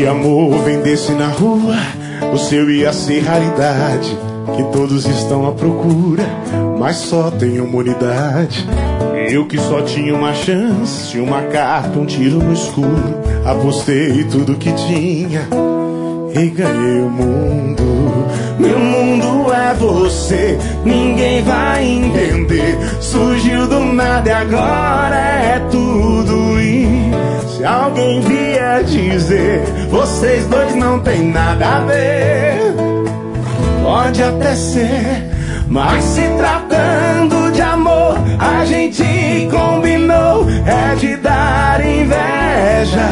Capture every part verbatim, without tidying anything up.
Se amor vendesse na rua, o seu ia ser raridade, que todos estão à procura, mas só tem uma unidade. Eu que só tinha uma chance, uma carta, um tiro no escuro, apostei tudo que tinha e ganhei o mundo. Meu mundo é você, ninguém vai entender. Surgiu do nada e agora é tudo. E se alguém vier dizer, vocês dois não tem nada a ver, pode até ser, mas se tratando de amor, a gente combinou, é de dar inveja.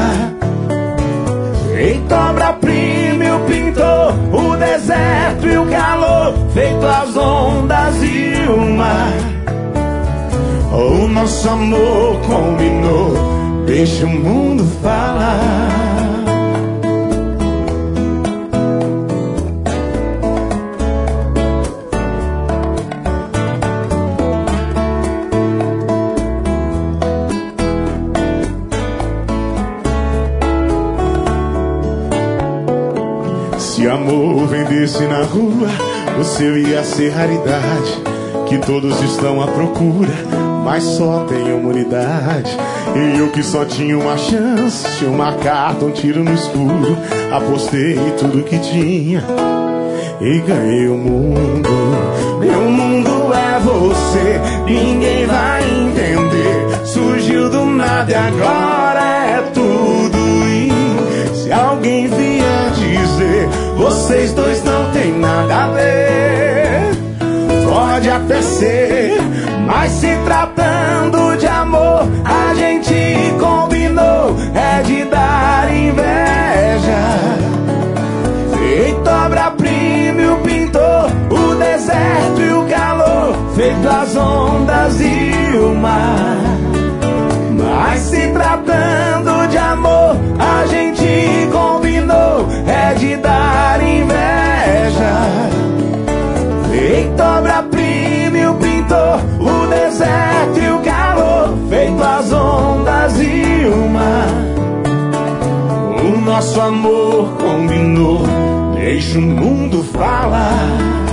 Eita, obra-prima, o pintor, o deserto e o calor, feito as ondas e o mar. O nosso amor combinou, deixa o mundo falar. Se amor vendesse na rua, o seu ia ser raridade, que todos estão à procura, mas só tem uma unidade. E eu que só tinha uma chance, uma carta, um tiro no escuro, apostei tudo que tinha e ganhei o mundo. Meu mundo é você, ninguém vai entender. Surgiu do nada e agora é tudo. E se alguém vier dizer, vocês dois não tem nada a ver, pode até ser, mas se tratando de amor, a gente combinou, é de dar inveja. Feito obra-prima, o pintor, o deserto e o calor, feito as ondas e o mar. Mas se tratando de amor, a gente combinou, é de dar inveja. Feito obra-prima, o pintor, o deserto e o calor, feito as ondas e o mar. O nosso amor combinou, deixa o mundo falar.